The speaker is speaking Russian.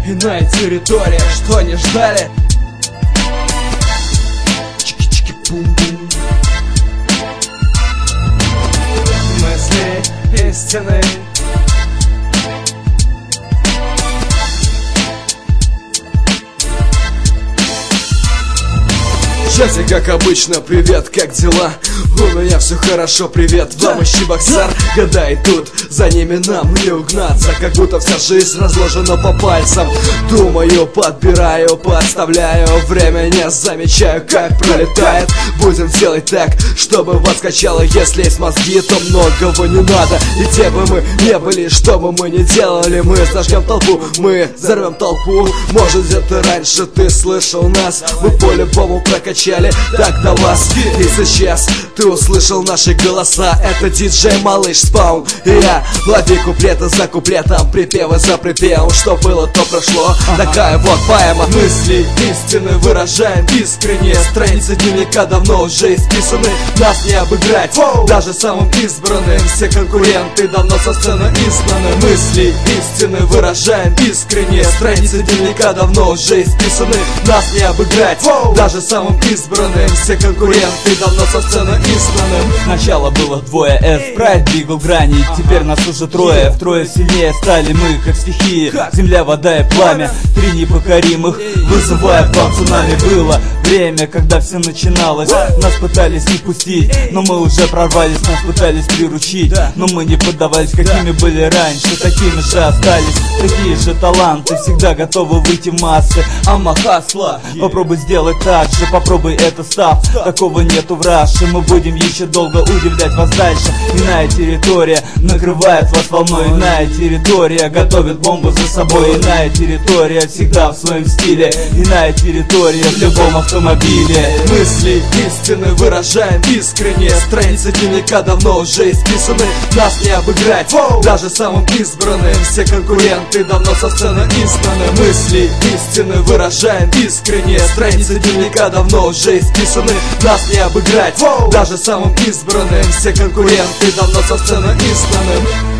Иная территория, что не ждали. Чики-чики-пум-пум. Мысли истины. Часи, как обычно, привет, как дела? У меня все хорошо, привет, вам ищи боксер. Года идут, за ними нам не угнаться. Как будто вся жизнь разложена по пальцам. Думаю, подбираю, подставляю. Время не замечаю, как пролетает. Будем делать так, чтобы вас качало. Если есть мозги, то многого не надо. И где бы мы не были, что бы мы ни делали, мы зажгем толпу, мы взорвем толпу. Может, где-то раньше ты слышал нас, мы по-любому прокачали. Так до вас, и сейчас ты услышал наши голоса. Это диджей Малыш Спаун и я. Лови куплеты за куплетом, припевы за припевом. Что было, то прошло. Такая вот поэма. Мысли истины выражаем искренне. Страницы дневника давно уже исписаны. Нас не обыграть, даже самым избранным. Все конкуренты давно со сцены изгнаны. Мысли истины выражаем искренне. Страницы дневника давно уже исписаны. Нас не обыграть, даже самым избранным. Все конкуренты давно со сцены изгнаны. Сначала было двое, Спрайт двигал грани. Теперь нас уже трое, втрое сильнее стали мы, как стихии. Земля, вода и пламя, три непокоримых, вызывая к вам цунами. Было время, когда все начиналось. Нас пытались не пустить, но мы уже прорвались. Нас пытались приручить, но мы не поддавались. Какими были раньше, такими же остались. Такие же таланты, всегда готовы выйти в массы. Амма хасла, попробуй сделать так же. Попробуй это, став, такого нету в Раше. Мы будем еще долго удивлять вас дальше. Иная территория накрывает вас волной. Иная территория готовит бомбу за собой. Иная территория всегда в своем стиле. Иная территория в любом автомобиле. Мысли истины выражаем искренне. Страницы дневника давно уже исписаны. Нас не обыграть, даже самым избранным. Все конкуренты давно со сцены изгнаны. Мысли истины выражаем искренне. Страницы дневника давно уже исписаны. Нас не обыграть, даже самым избранным. Все конкуренты давно со сцены изгнаны.